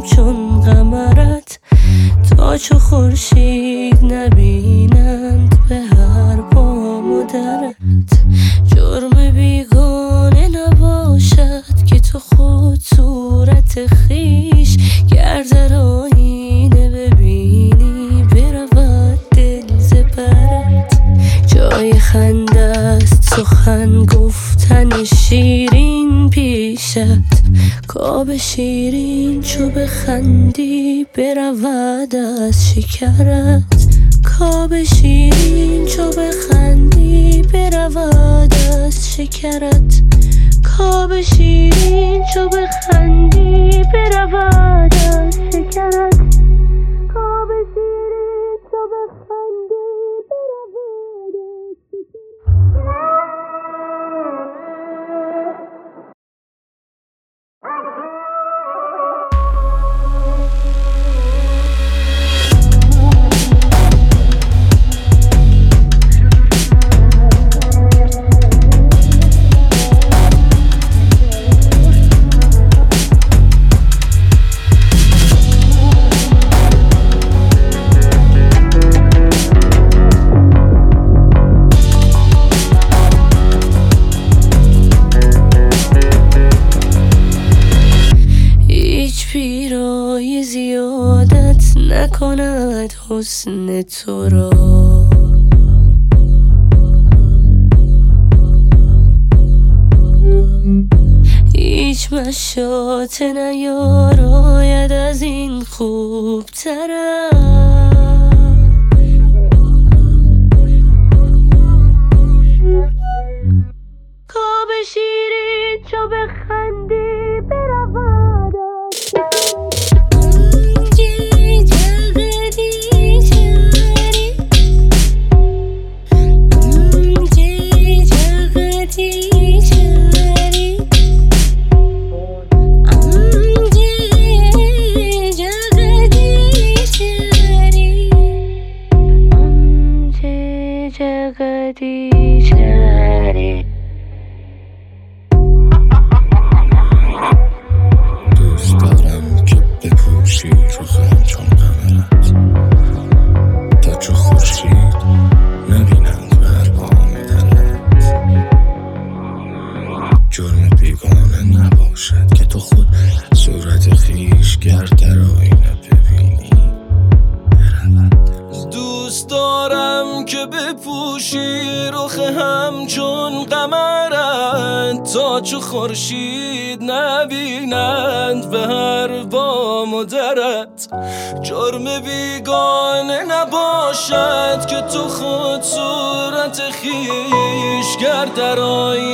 همچون قمرت، تا چو خورشید نبینند به هر بام و درت. جرم بیگانه نباشد که تو خود صورت خویش گر در آینه ببینی برود دل ز برت. جای خنده است سخن گفتن شیرین پیشت، کآب شیرین چو بخندی برود از شکرت. کآب شیرین چو بخندی برود از شکرت. کآب شیرین چو بخندی برود از شکرت. کآب شیرین چو بخندی برود از شکرت. پیرای زیادت نکند حسن تو را، هیچ مشاطه نیاراید از این خوبترت. کآب شیرین چو بخندی برود دوست دارم که بپوشی رخ همچون قمرت، تا چو خورشید نبینند بر بام درت. جرم بیگانه نباشد که تو خود صورت خویش گر در آینه ببینی برود. دوست دارم که بپوشی رخ همچون قمرت، تا چو خورشید نبینند به هر بام و درت. جرم بیگانه نباشد که تو خود صورت خویش گر در آینه